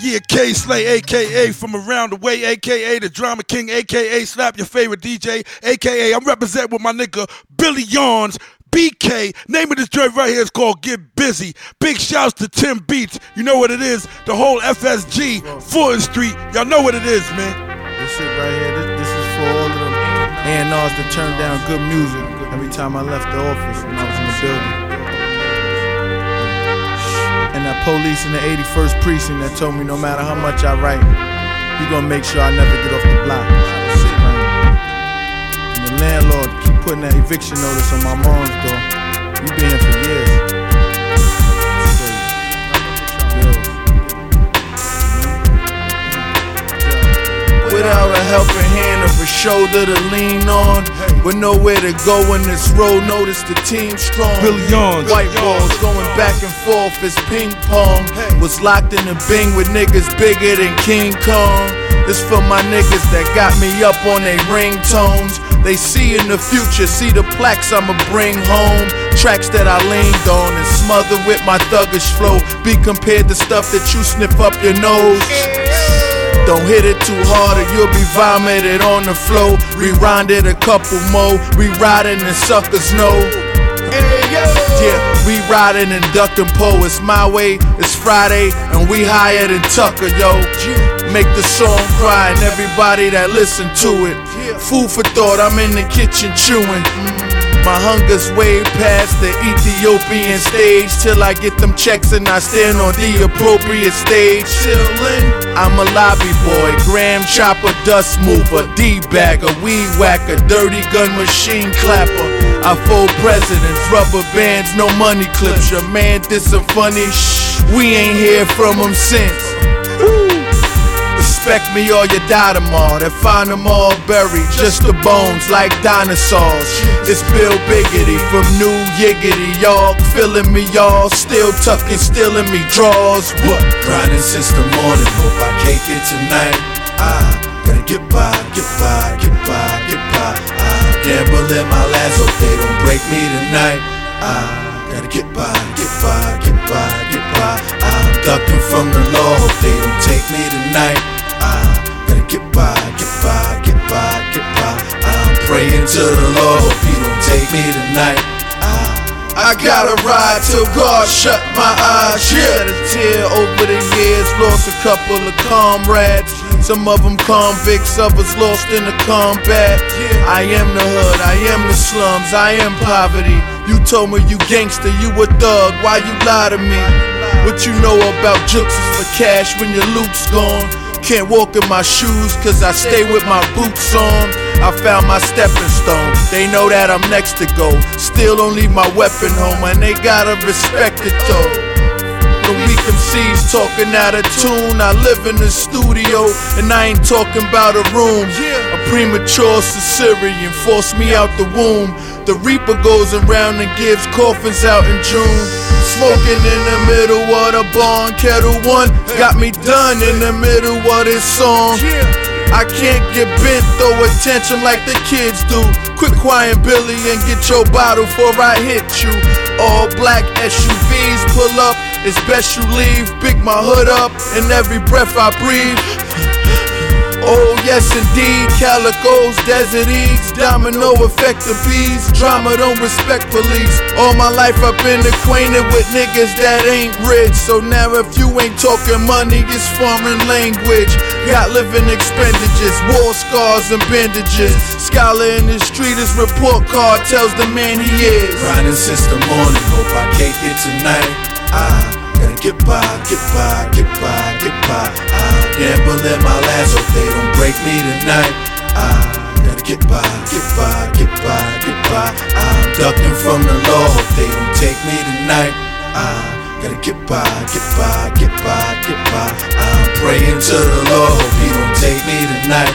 Yeah, K-Slay, a.k.a. from around the way, a.k.a. the Drama King, a.k.a. Slap Your Favorite DJ, a.k.a. I'm representing with my nigga Billy Yawns, BK. Name of this joint right here is called Get Busy. Big shouts to Tim Beats. You know what it is. The whole FSG, Fulton Street. Y'all know what it is, man. This shit right here, this is for all of them A&Rs that turned down good music every time I left the office when I was in the building. And that police in the 81st precinct that told me no matter how much I write, you gonna make sure I never get off the block. And the landlord keep putting that eviction notice on my mom's door. You been here for years. Without a helping hand or a shoulder to lean on, with nowhere to go in this road, notice the team strong. Billy Yawns. White balls going back and forth as ping pong. Was locked in the Bing with niggas bigger than King Kong. This for my niggas that got me up on they ringtones. They see in the future, see the plaques I'ma bring home. Tracks that I leaned on and smothered with my thuggish flow. Be compared to stuff that you sniff up your nose. Don't hit it too hard or you'll be vomited on the floor. Rewind it a couple more, re-riding and suckers know. Yeah, we riding and ducking po. It's my way, it's Friday, and we higher than Tucker, yo. Make the song cry and everybody that listen to it. Food for thought, I'm in the kitchen chewing. My hunger's way past the Ethiopian stage. Till I get them checks and I stand on the appropriate stage. Chillin', I'm a lobby boy, gram chopper, dust mover, D-bagger, weed whacker, dirty gun machine clapper. I fold presidents, rubber bands, no money clips. Your man did some funny we ain't hear from him since. Respect me or you die tomorrow. They find them all buried, just the bones like dinosaurs. It's Bill Biggity from New Yiggity, y'all feeling me, y'all still tucking, stealing me draws. What? Grinding since the morning, hope I cake it tonight. I gotta get by, get by, get by, get by. I gamble in my last, hope they don't break me tonight. I gotta get by, get by, get by, get by. I'm ducking from the law, hope they don't take me tonight. Gotta get by, get by, get by, get by. I'm praying to the Lord, hope he don't take me tonight. I gotta ride till God shut my eyes. Shed a tear over the years, lost a couple of comrades. Some of them convicts, others lost in the combat. I am the hood, I am the slums, I am poverty. You told me you gangster, you a thug, why you lie to me? What you know about jukes is for cash when your loot's gone. Can't walk in my shoes cause I stay with my boots on. I found my stepping stone, they know that I'm next to go. Still don't leave my weapon home and they gotta respect it though. The weak MCs talking out of tune. I live in the studio and I ain't talking about a room. A premature Caesarean forced me out the womb. The Reaper goes around and gives coffins out in June. Smoking in the middle of the barn, kettle one got me done in the middle of this song. I can't get bent, throw attention like the kids do. Quit quiet, Billy, and get your bottle before I hit you. All black SUVs pull up, it's best you leave. Big my hood up, and every breath I breathe. Oh yes indeed, calicos, desert eats, domino effect the bees. Drama don't respect police. All my life I've been acquainted with niggas that ain't rich. So now if you ain't talking money, it's foreign language. Got living expenditures, war scars and bandages. Scholar in the street, his report card tells the man he is. Grinding since the morning, hope I cake it tonight. Gotta get by, get by, get by, get by. Gamble in my last, hope they don't break me tonight. Gotta get by, get by, get by, get by. I'm ducking from the law, hope they don't take me tonight. Gotta get by, get by, get by, get by. I'm praying to the Lord, hope he don't take me tonight.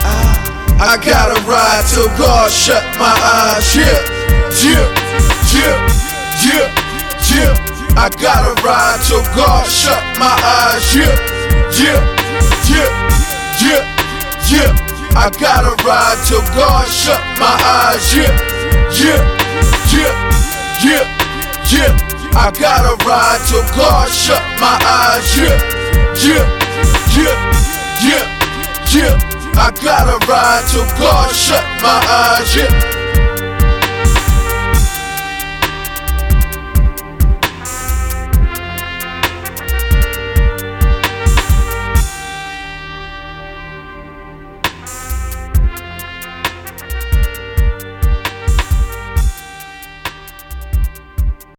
I gotta ride till God shut my eyes. Yeah, yeah, yeah, yeah, yeah. I gotta ride till God shut my eyes. Yeah, yeah, yeah, yeah, yeah. I gotta ride till God shut my eyes. Yeah, yeah, yeah, yeah, yeah. I gotta ride till God shut my eyes. Yeah, yeah, ride till God shut my eyes, yeah.